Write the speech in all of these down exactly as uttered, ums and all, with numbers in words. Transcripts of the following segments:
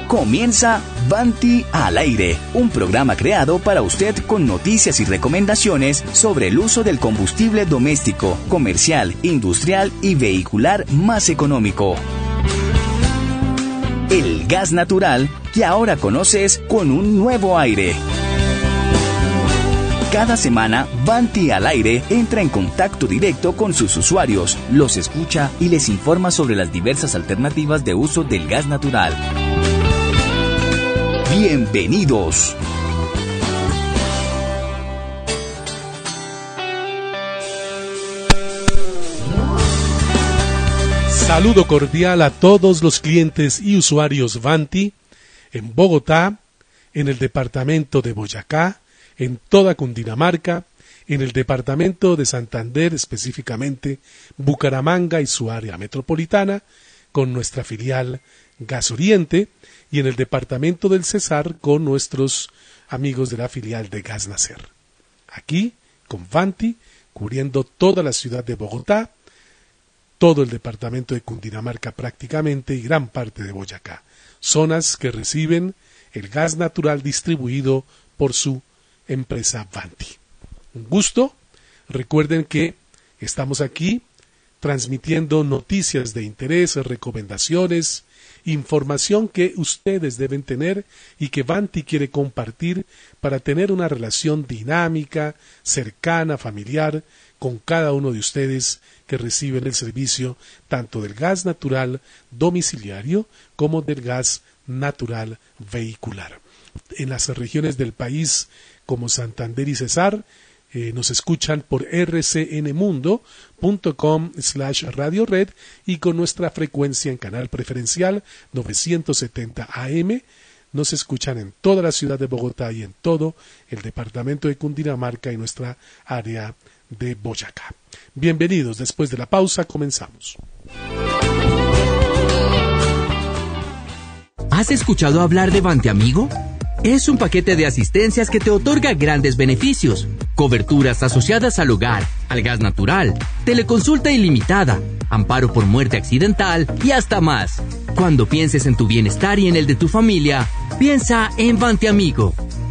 Comienza Vanti al aire, un programa creado para usted con noticias y recomendaciones sobre el uso del combustible doméstico, comercial, industrial y vehicular más económico. El gas natural que ahora conoces con un nuevo aire. Cada semana, Vanti al aire entra en contacto directo con sus usuarios, los escucha y les informa sobre las diversas alternativas de uso del gas natural. Bienvenidos. Saludo cordial a todos los clientes y usuarios Vanti en Bogotá, en el departamento de Boyacá, en toda Cundinamarca, en el departamento de Santander, específicamente Bucaramanga y su área metropolitana, con nuestra filial Gas Oriente, y en el departamento del Cesar con nuestros amigos de la filial de Gas Nacer. Aquí, con Vanti, cubriendo toda la ciudad de Bogotá, todo el departamento de Cundinamarca prácticamente y gran parte de Boyacá, zonas que reciben el gas natural distribuido por su empresa Vanti. Un gusto. Recuerden que estamos aquí transmitiendo noticias de interés, recomendaciones, información que ustedes deben tener y que Vanti quiere compartir para tener una relación dinámica, cercana, familiar con cada uno de ustedes que reciben el servicio tanto del gas natural domiciliario como del gas natural vehicular. En las regiones del país como Santander y Cesar, Eh, nos escuchan por r c n mundo punto com slash radio red y con nuestra frecuencia en canal preferencial novecientos setenta A M. Nos escuchan en toda la ciudad de Bogotá y en todo el departamento de Cundinamarca y nuestra área de Boyacá. Bienvenidos. Después de la pausa comenzamos. ¿Has escuchado hablar de Vanti Amigo? Es un paquete de asistencias que te otorga grandes beneficios, coberturas asociadas al hogar, al gas natural, teleconsulta ilimitada, amparo por muerte accidental y hasta más. Cuando pienses en tu bienestar y en el de tu familia, piensa en Vanti Amigo.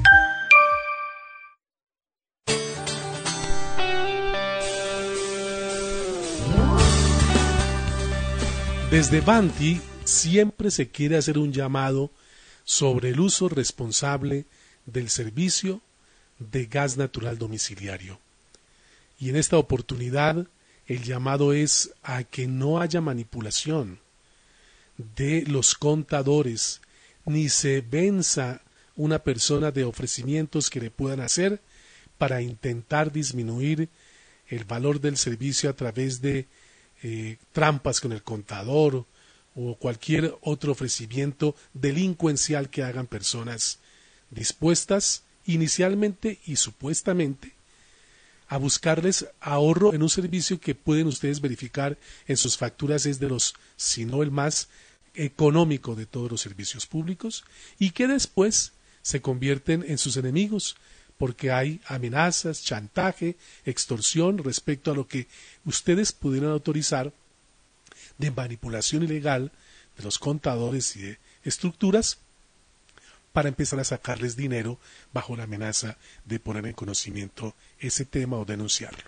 Desde Vanti siempre se quiere hacer un llamado sobre el uso responsable del servicio de gas natural domiciliario. Y en esta oportunidad el llamado es a que no haya manipulación de los contadores, ni se venza una persona de ofrecimientos que le puedan hacer para intentar disminuir el valor del servicio a través de eh, trampas con el contador o cualquier otro ofrecimiento delincuencial que hagan personas dispuestas inicialmente y supuestamente a buscarles ahorro en un servicio que pueden ustedes verificar en sus facturas es de los, si no el más económico de todos los servicios públicos, y que después se convierten en sus enemigos porque hay amenazas, chantaje, extorsión respecto a lo que ustedes pudieran autorizar de manipulación ilegal de los contadores y de estructuras para empezar a sacarles dinero bajo la amenaza de poner en conocimiento ese tema o denunciarlo.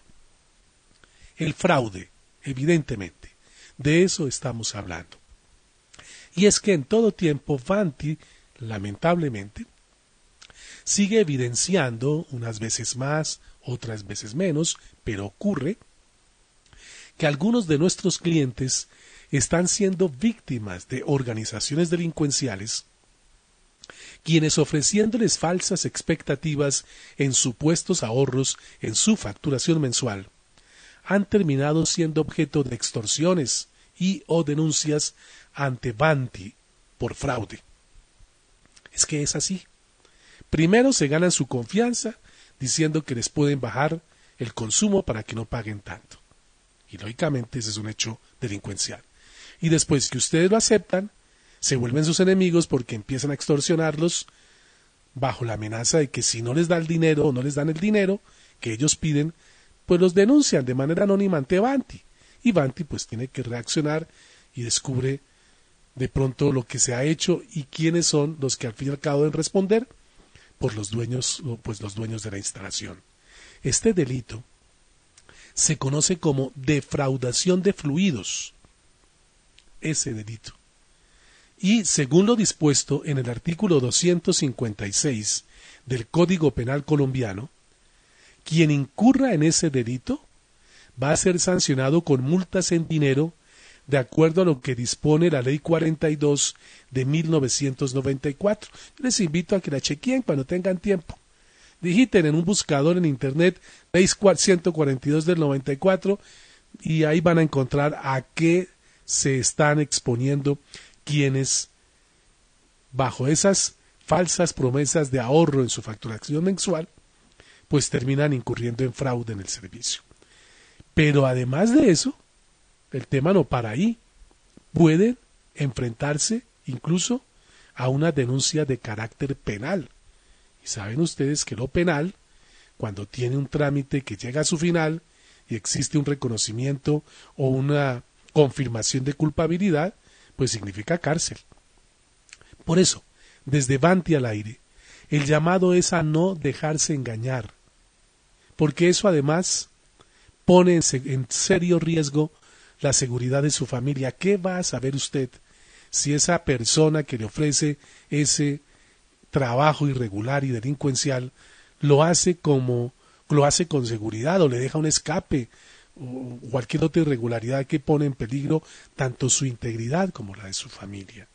El fraude, evidentemente, de eso estamos hablando. Y es que en todo tiempo Vanti, lamentablemente, sigue evidenciando, unas veces más, otras veces menos, pero ocurre, que algunos de nuestros clientes están siendo víctimas de organizaciones delincuenciales quienes ofreciéndoles falsas expectativas en supuestos ahorros en su facturación mensual han terminado siendo objeto de extorsiones y o denuncias ante Vanti por fraude. Es que es así. Primero se ganan su confianza diciendo que les pueden bajar el consumo para que no paguen tanto. Y lógicamente ese es un hecho delincuencial. Y después que ustedes lo aceptan, se vuelven sus enemigos porque empiezan a extorsionarlos bajo la amenaza de que si no les da el dinero o no les dan el dinero que ellos piden, pues los denuncian de manera anónima ante Vanti. Y Vanti pues tiene que reaccionar y descubre de pronto lo que se ha hecho y quiénes son los que al fin y al cabo deben responder por los dueños, pues los dueños de la instalación. Este delito se conoce como defraudación de fluidos, ese delito. Y según lo dispuesto en el artículo doscientos cincuenta y seis del Código Penal colombiano, quien incurra en ese delito va a ser sancionado con multas en dinero de acuerdo a lo que dispone la Ley cuarenta y dos de mil novecientos noventa y cuatro. Yo les invito a que la chequeen cuando tengan tiempo. Digiten en un buscador en internet Ley ciento cuarenta y dos del noventa y cuatro y ahí van a encontrar a qué se están exponiendo quienes bajo esas falsas promesas de ahorro en su facturación mensual pues terminan incurriendo en fraude en el servicio. Pero además de eso, el tema no para ahí. Pueden enfrentarse incluso a una denuncia de carácter penal. Y saben ustedes que lo penal, cuando tiene un trámite que llega a su final y existe un reconocimiento o una confirmación de culpabilidad, pues significa cárcel. Por eso, desde Vanti al aire, el llamado es a no dejarse engañar, porque eso además pone en, en serio riesgo la seguridad de su familia. ¿Qué va a saber usted si esa persona que le ofrece ese trabajo irregular y delincuencial lo hace como lo hace con seguridad o le deja un escape o cualquier otra irregularidad que pone en peligro tanto su integridad como la de su familia?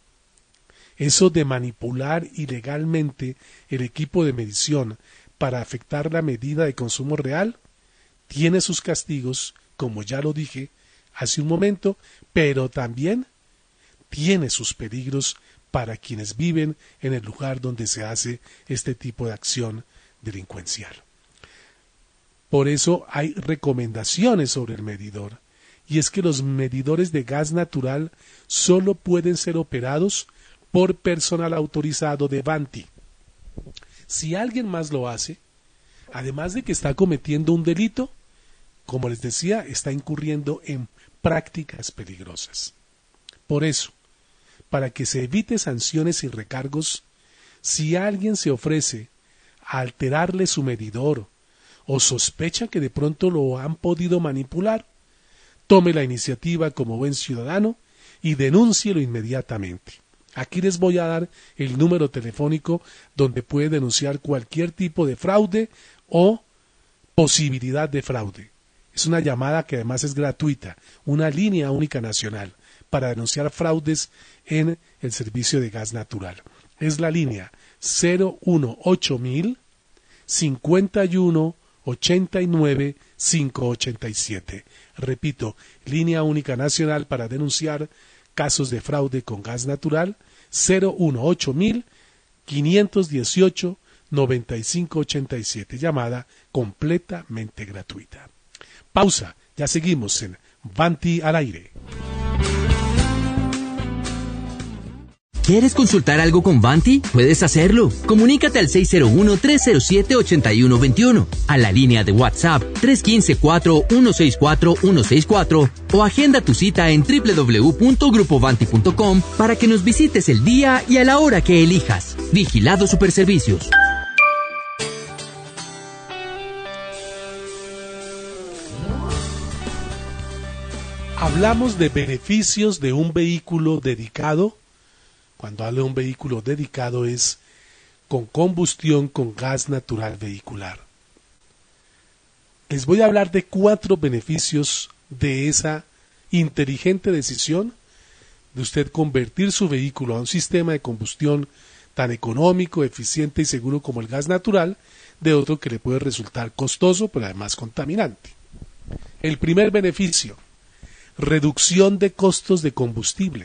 Eso de manipular ilegalmente el equipo de medición para afectar la medida de consumo real tiene sus castigos, como ya lo dije hace un momento, pero también tiene sus peligros para quienes viven en el lugar donde se hace este tipo de acción delincuencial. Por eso hay recomendaciones sobre el medidor, y es que los medidores de gas natural solo pueden ser operados por personal autorizado de Vanti. Si alguien más lo hace, además de que está cometiendo un delito, como les decía, está incurriendo en prácticas peligrosas. Por eso, para que se evite sanciones y recargos, si alguien se ofrece a alterarle su medidor o sospecha que de pronto lo han podido manipular, tome la iniciativa como buen ciudadano y denúncielo inmediatamente. Aquí les voy a dar el número telefónico donde puede denunciar cualquier tipo de fraude o posibilidad de fraude. Es una llamada que además es gratuita, una línea única nacional para denunciar fraudes en el servicio de gas natural. Es la línea cero uno ocho mil cincuenta y uno ochenta y nueve quinientos ochenta y siete. Repito, línea única nacional para denunciar casos de fraude con gas natural, cero uno ocho mil quinientos dieciocho noventa y cinco ochenta y siete, llamada completamente gratuita. Pausa, ya seguimos en Vanti al aire. ¿Quieres consultar algo con Vanti? Puedes hacerlo. Comunícate al seis cero uno, tres cero siete, ocho uno dos uno, a la línea de WhatsApp tres uno cinco, cuatro uno seis cuatro uno seis cuatro o agenda tu cita en doble u doble u doble u punto grupo vanti punto com para que nos visites el día y a la hora que elijas. Vigilado Superservicios. Hablamos de beneficios de un vehículo dedicado. Cuando hablo de un vehículo dedicado es con combustión con gas natural vehicular. Les voy a hablar de cuatro beneficios de esa inteligente decisión de usted convertir su vehículo a un sistema de combustión tan económico, eficiente y seguro como el gas natural, de otro que le puede resultar costoso pero además contaminante. El primer beneficio: reducción de costos de combustible.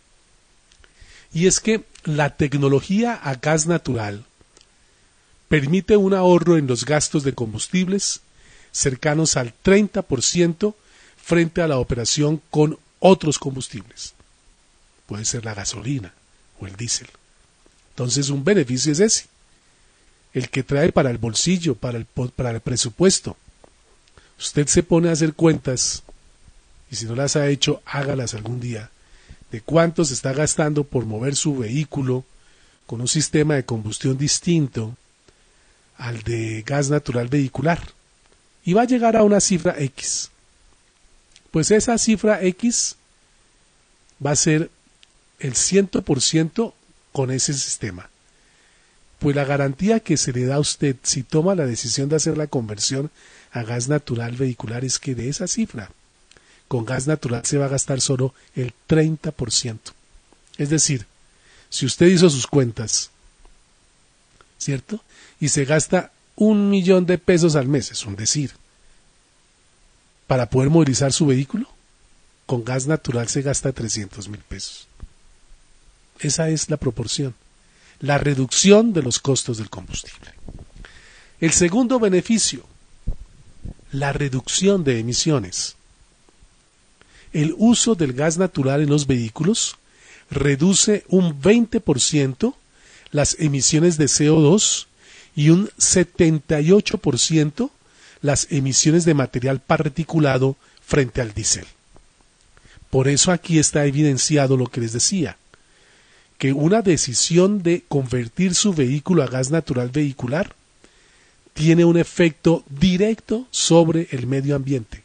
Y es que la tecnología a gas natural permite un ahorro en los gastos de combustibles cercanos al treinta por ciento frente a la operación con otros combustibles. Puede ser la gasolina o el diésel. Entonces un beneficio es ese, el que trae para el bolsillo, para el, para el presupuesto. Usted se pone a hacer cuentas, y si no las ha hecho, hágalas algún día, de cuánto se está gastando por mover su vehículo con un sistema de combustión distinto al de gas natural vehicular, y va a llegar a una cifra X. Pues esa cifra X va a ser el cien por ciento con ese sistema. Pues la garantía que se le da a usted si toma la decisión de hacer la conversión a gas natural vehicular es que de esa cifra, con gas natural se va a gastar solo el treinta por ciento. Es decir, si usted hizo sus cuentas, ¿cierto? Y se gasta un millón de pesos al mes, es un decir, para poder movilizar su vehículo, con gas natural se gasta trescientos mil pesos. Esa es la proporción, la reducción de los costos del combustible. El segundo beneficio, la reducción de emisiones. El uso del gas natural en los vehículos reduce un veinte por ciento las emisiones de C O dos y un setenta y ocho por ciento las emisiones de material particulado frente al diésel. Por eso aquí está evidenciado lo que les decía, que una decisión de convertir su vehículo a gas natural vehicular tiene un efecto directo sobre el medio ambiente,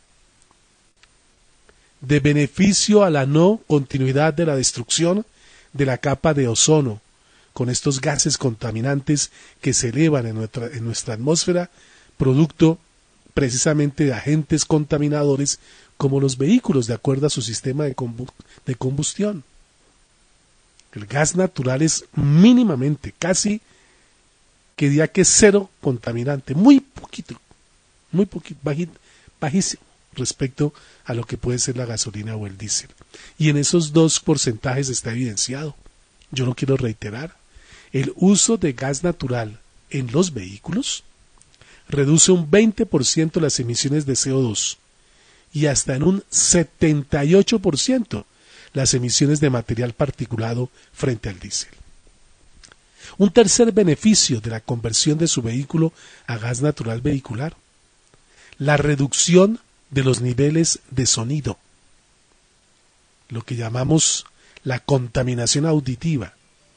de beneficio a la no continuidad de la destrucción de la capa de ozono, con estos gases contaminantes que se elevan en nuestra, en nuestra atmósfera, producto precisamente de agentes contaminadores como los vehículos, de acuerdo a su sistema de combustión. El gas natural es mínimamente, casi que diría que cero contaminante, muy poquito, muy poquito, bajito, bajísimo respecto a lo que puede ser la gasolina o el diésel. Y en esos dos porcentajes está evidenciado. Yo lo quiero reiterar. El uso de gas natural en los vehículos reduce un veinte por ciento las emisiones de C O dos y hasta en un setenta y ocho por ciento las emisiones de material particulado frente al diésel. Un tercer beneficio de la conversión de su vehículo a gas natural vehicular, la reducción de los niveles de sonido, lo que llamamos la contaminación auditiva.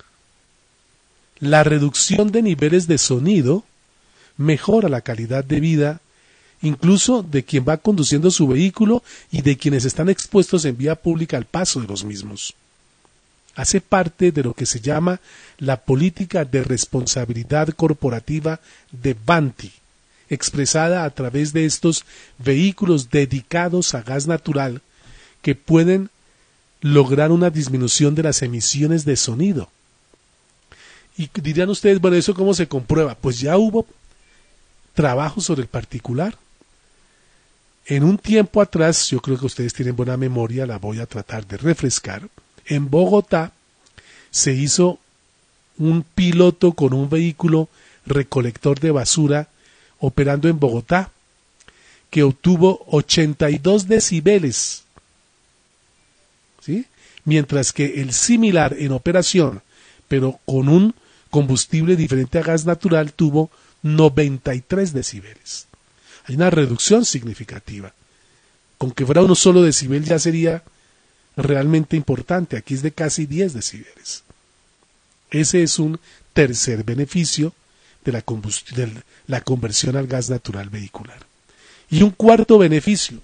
La reducción de niveles de sonido mejora la calidad de vida incluso de quien va conduciendo su vehículo y de quienes están expuestos en vía pública al paso de los mismos. Hace parte de lo que se llama la política de responsabilidad corporativa de Banti, expresada a través de estos vehículos dedicados a gas natural que pueden lograr una disminución de las emisiones de sonido. Y dirían ustedes, bueno, ¿eso cómo se comprueba? Pues ya hubo trabajo sobre el particular. En un tiempo atrás, yo creo que ustedes tienen buena memoria, la voy a tratar de refrescar. En Bogotá se hizo un piloto con un vehículo recolector de basura operando en Bogotá, que obtuvo ochenta y dos decibeles, ¿sí? Mientras que el similar en operación, pero con un combustible diferente a gas natural, tuvo noventa y tres decibeles. Hay una reducción significativa. Con que fuera uno solo decibel ya sería realmente importante. Aquí es de casi diez decibeles. Ese es un tercer beneficio de la, de la conversión al gas natural vehicular. Y un cuarto beneficio,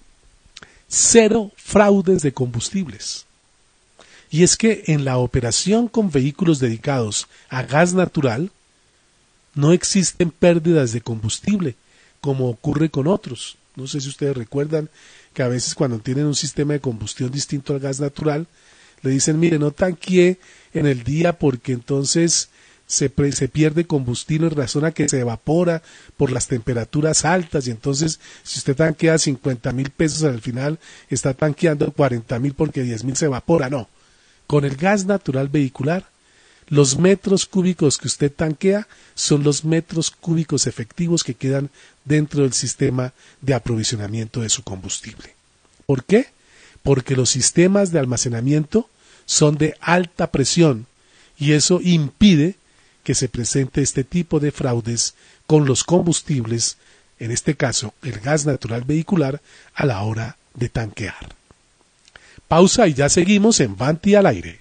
cero fraudes de combustibles. Y es que en la operación con vehículos dedicados a gas natural no existen pérdidas de combustible, como ocurre con otros. No sé si ustedes recuerdan que a veces cuando tienen un sistema de combustión distinto al gas natural, le dicen, mire, no tanquee en el día porque entonces se, pre, se pierde combustible en razón a que se evapora por las temperaturas altas, y entonces si usted tanquea cincuenta mil pesos al final está tanqueando cuarenta mil porque diez mil se evapora. No, con el gas natural vehicular, los metros cúbicos que usted tanquea son los metros cúbicos efectivos que quedan dentro del sistema de aprovisionamiento de su combustible. ¿Por qué? Porque los sistemas de almacenamiento son de alta presión y eso impide que se presente este tipo de fraudes con los combustibles, en este caso el gas natural vehicular, a la hora de tanquear. Pausa y ya seguimos en Vanti al aire.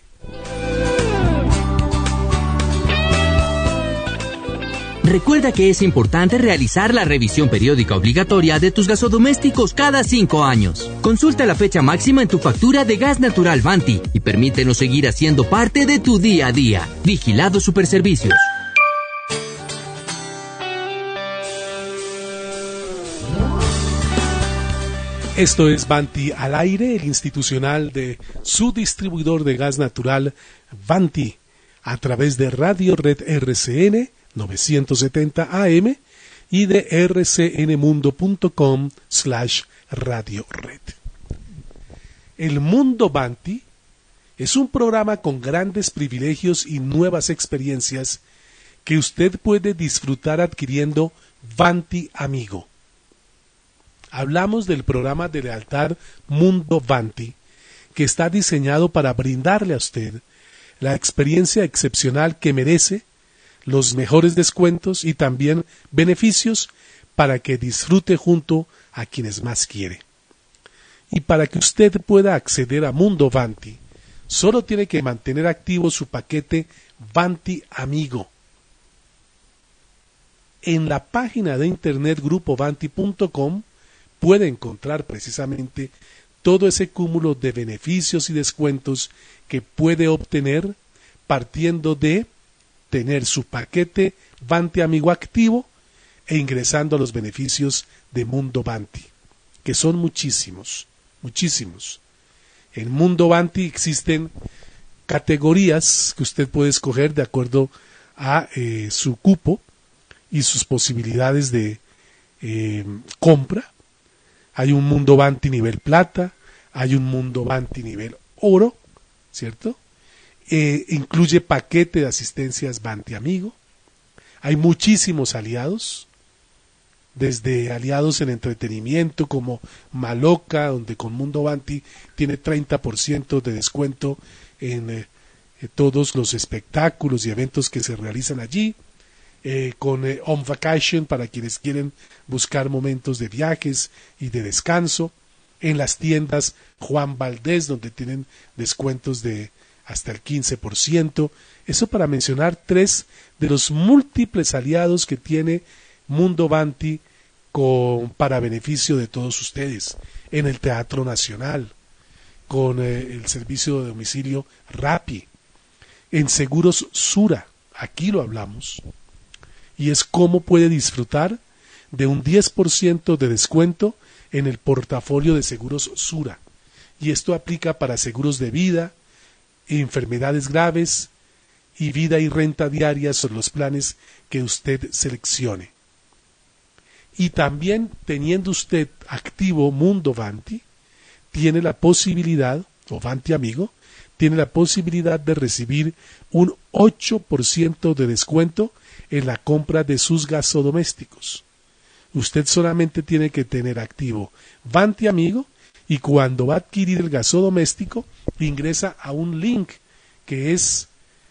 Recuerda que es importante realizar la revisión periódica obligatoria de tus gasodomésticos cada cinco años. Consulta la fecha máxima en tu factura de gas natural Vanti y permítenos seguir haciendo parte de tu día a día. Vigilado Superservicios. Esto es Vanti al aire, el institucional de su distribuidor de gas natural Vanti, a través de Radio Red R C N novecientos setenta A M y de r c n mundo punto com slash radio red. El Mundo Vanti es un programa con grandes privilegios y nuevas experiencias que usted puede disfrutar adquiriendo Vanti Amigo. Hablamos del programa de lealtad Mundo Vanti, que está diseñado para brindarle a usted la experiencia excepcional que merece, los mejores descuentos y también beneficios para que disfrute junto a quienes más quiere. Y para que usted pueda acceder a Mundo Vanti, solo tiene que mantener activo su paquete Vanti Amigo. En la página de internet grupo vanti punto com puede encontrar precisamente todo ese cúmulo de beneficios y descuentos que puede obtener partiendo de tener su paquete Vanti Amigo activo e ingresando a los beneficios de Mundo Vanti, que son muchísimos, muchísimos. En Mundo Vanti existen categorías que usted puede escoger de acuerdo a eh, su cupo y sus posibilidades de eh, compra. Hay un Mundo Vanti nivel plata, hay un Mundo Vanti nivel oro, ¿cierto? Eh, incluye paquete de asistencias Vanti Amigo. Hay muchísimos aliados, desde aliados en entretenimiento como Maloca, donde con Mundo Vanti tiene treinta por ciento de descuento en eh, todos los espectáculos y eventos que se realizan allí, eh, con eh, On Vacation para quienes quieren buscar momentos de viajes y de descanso, en las tiendas Juan Valdés, donde tienen descuentos de hasta el quince por ciento, eso para mencionar tres de los múltiples aliados que tiene Mundo Vanti con, para beneficio de todos ustedes. En el Teatro Nacional, con eh, el servicio de domicilio Rappi, en Seguros Sura, aquí lo hablamos, y es cómo puede disfrutar de un diez por ciento de descuento en el portafolio de Seguros Sura, y esto aplica para seguros de vida, enfermedades graves y vida y renta diaria sobre los planes que usted seleccione. Y también teniendo usted activo Mundo Vanti, tiene la posibilidad, o Vanti Amigo, tiene la posibilidad de recibir un ocho por ciento de descuento en la compra de sus gasodomésticos. Usted solamente tiene que tener activo Vanti Amigo y cuando va a adquirir el gasodoméstico ingresa a un link que es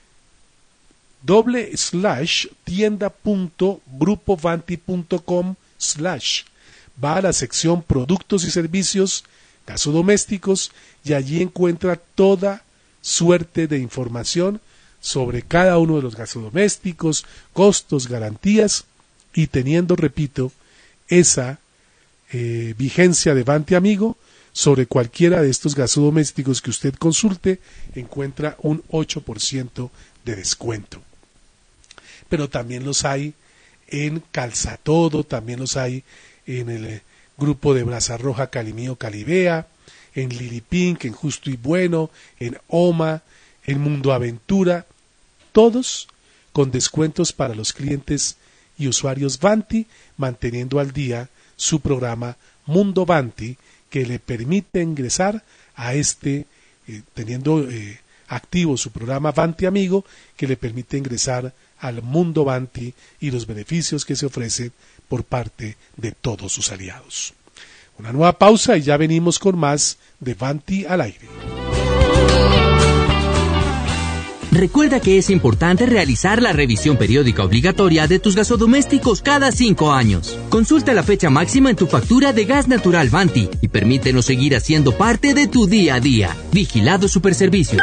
doble slash tienda punto grupo vanti punto com slash. Va a la sección productos y servicios gasodomésticos y allí encuentra toda suerte de información sobre cada uno de los gasodomésticos, costos, garantías y teniendo, repito, esa eh, vigencia de Vanti Amigo, sobre cualquiera de estos gasodomésticos que usted consulte, encuentra un ocho por ciento de descuento. Pero también los hay en Calzatodo, también los hay en el eh, grupo de Brasa Roja Calimío Calibea, en Lili Pink, en Justo y Bueno, en OMA, en Mundo Aventura, todos con descuentos para los clientes y usuarios Vanti, manteniendo al día su programa Mundo Vanti, que le permite ingresar a este, eh, teniendo eh, activo su programa Vanti Amigo, que le permite ingresar al Mundo Vanti y los beneficios que se ofrecen por parte de todos sus aliados. Una nueva pausa y ya venimos con más de Vanti al aire. Recuerda que es importante realizar la revisión periódica obligatoria de tus gasodomésticos cada cinco años. Consulta la fecha máxima en tu factura de gas natural Vanti y permítenos seguir haciendo parte de tu día a día. Vigilado Superservicios.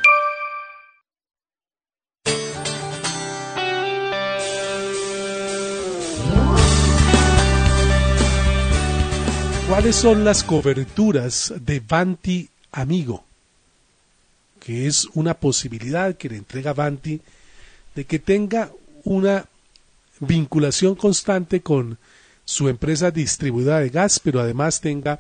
¿Cuáles son las coberturas de Vanti Amigo? Que es una posibilidad que le entrega Vanti de que tenga una vinculación constante con su empresa distribuidora de gas, pero además tenga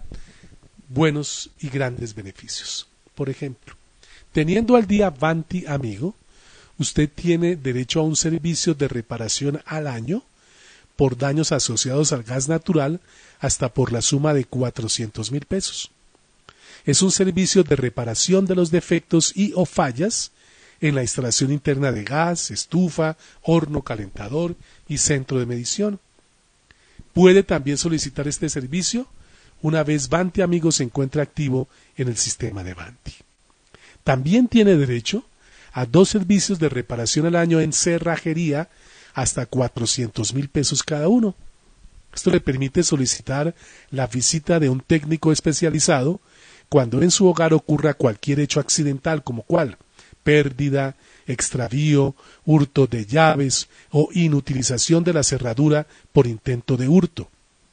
buenos y grandes beneficios. Por ejemplo, teniendo al día Vanti Amigo, usted tiene derecho a un servicio de reparación al año por daños asociados al gas natural hasta por la suma de cuatrocientos mil pesos. Es un servicio de reparación de los defectos y o fallas en la instalación interna de gas, estufa, horno calentador y centro de medición. Puede también solicitar este servicio una vez Vanti Amigo se encuentre activo en el sistema de Vanti. También tiene derecho a dos servicios de reparación al año en cerrajería hasta cuatrocientos mil pesos cada uno. Esto le permite solicitar la visita de un técnico especializado cuando en su hogar ocurra cualquier hecho accidental, como cual pérdida, extravío, hurto de llaves o inutilización de la cerradura por intento de hurto.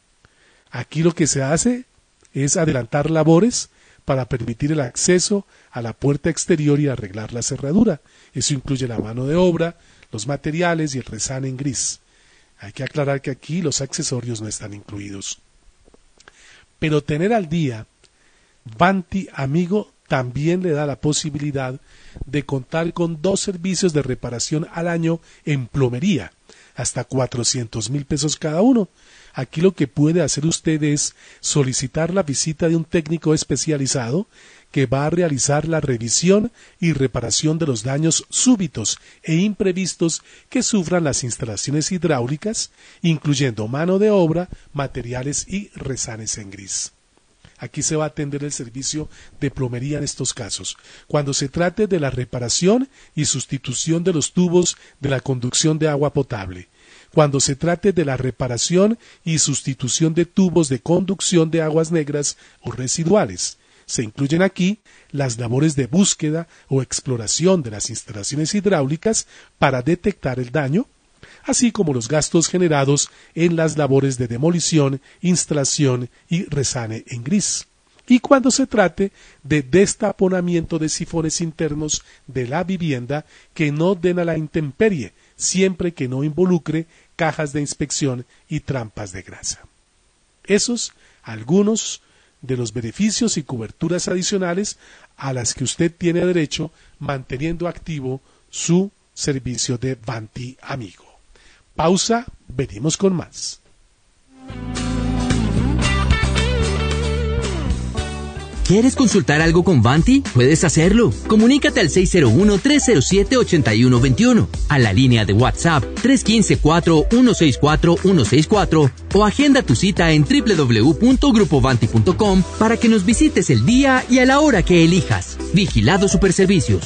Aquí lo que se hace es adelantar labores para permitir el acceso a la puerta exterior y arreglar la cerradura. Eso incluye la mano de obra, los materiales y el resane en gris. Hay que aclarar que aquí los accesorios no están incluidos. Pero tener al día Vanti Amigo también le da la posibilidad de contar con dos servicios de reparación al año en plomería, hasta cuatrocientos mil pesos cada uno. Aquí lo que puede hacer usted es solicitar la visita de un técnico especializado que va a realizar la revisión y reparación de los daños súbitos e imprevistos que sufran las instalaciones hidráulicas, incluyendo mano de obra, materiales y resanes en gris. Aquí se va a atender el servicio de plomería en estos casos, cuando se trate de la reparación y sustitución de los tubos de la conducción de agua potable, cuando se trate de la reparación y sustitución de tubos de conducción de aguas negras o residuales. Se incluyen aquí las labores de búsqueda o exploración de las instalaciones hidráulicas para detectar el daño, así como los gastos generados en las labores de demolición, instalación y resane en gris. Y cuando se trate de destaponamiento de sifones internos de la vivienda que no den a la intemperie, siempre que no involucre cajas de inspección y trampas de grasa. Esos algunos de los beneficios y coberturas adicionales a las que usted tiene derecho manteniendo activo su servicio de Vanti Amigo. Pausa, venimos con más. ¿Quieres consultar algo con Vanti? Puedes hacerlo. Comunícate al seis cero uno, tres cero siete, ocho uno dos uno, a la línea de WhatsApp tres uno cinco, cuatro uno seis cuatro uno seis cuatro o agenda tu cita en doble u doble u doble u punto grupo vanti punto com para que nos visites el día y a la hora que elijas. Vigilado Superservicios.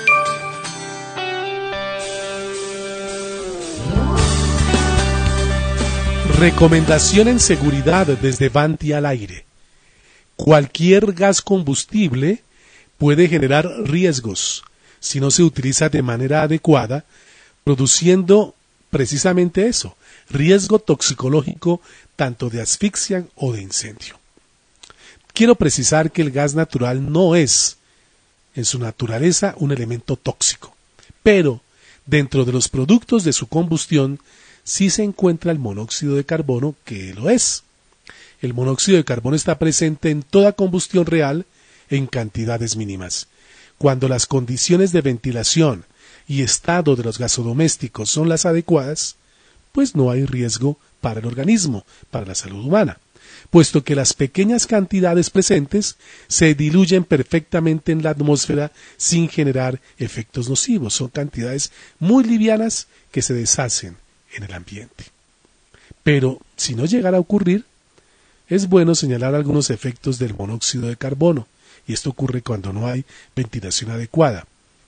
Recomendación en seguridad desde Vanti al aire. Cualquier gas combustible puede generar riesgos si no se utiliza de manera adecuada, produciendo precisamente eso, riesgo toxicológico tanto de asfixia o de incendio. Quiero precisar que el gas natural no es, en su naturaleza, un elemento tóxico, pero dentro de los productos de su combustión sí se encuentra el monóxido de carbono, que lo es. El monóxido de carbono está presente en toda combustión real en cantidades mínimas. Cuando las condiciones de ventilación y estado de los gasodomésticos son las adecuadas, pues no hay riesgo para el organismo, para la salud humana, puesto que las pequeñas cantidades presentes se diluyen perfectamente en la atmósfera sin generar efectos nocivos. Son cantidades muy livianas que se deshacen en el ambiente. Pero si no llegara a ocurrir, es bueno señalar algunos efectos del monóxido de carbono, y esto ocurre cuando no hay ventilación adecuada.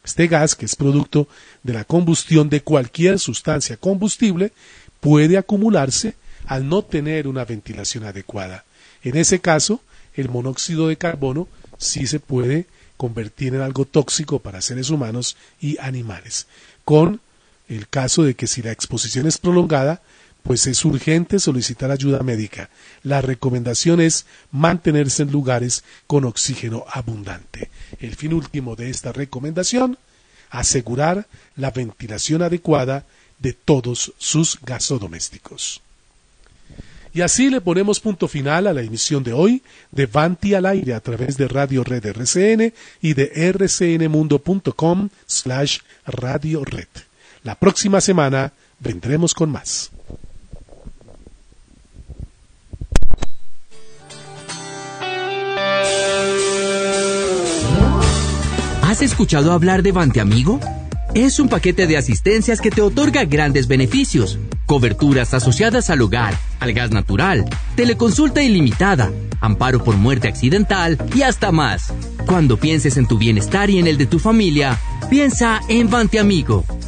Este gas, que es producto de la combustión de cualquier sustancia combustible, puede acumularse al no tener una ventilación adecuada. En ese caso, el monóxido de carbono sí se puede convertir en algo tóxico para seres humanos y animales, con el caso de que si la exposición es prolongada, pues es urgente solicitar ayuda médica. La recomendación es mantenerse en lugares con oxígeno abundante. El fin último de esta recomendación, asegurar la ventilación adecuada de todos sus gasodomésticos. Y así le ponemos punto final a la emisión de hoy de Vanti al aire a través de Radio Red R C N y de r c n mundo punto com slash radio red. La próxima semana vendremos con más. ¿Has escuchado hablar de Vanti Amigo? Es un paquete de asistencias que te otorga grandes beneficios. Coberturas asociadas al hogar, al gas natural, teleconsulta ilimitada, amparo por muerte accidental y hasta más. Cuando pienses en tu bienestar y en el de tu familia, piensa en Vanti Amigo.